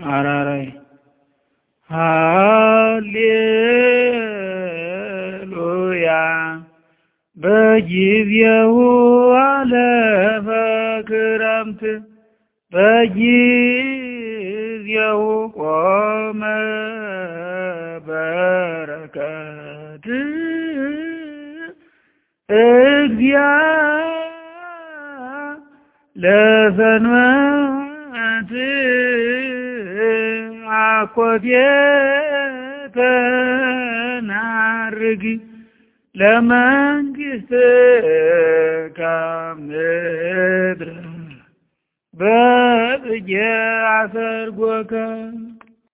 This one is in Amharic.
አራራይ ሃሌሉያ በጊዜው አለፈ ክረምት በጊዜው ቆመ በረከት ለሰንበት አኮቴተ ናርግ ለመንግሥትከ ምድር በጽጌ አሰርጎከ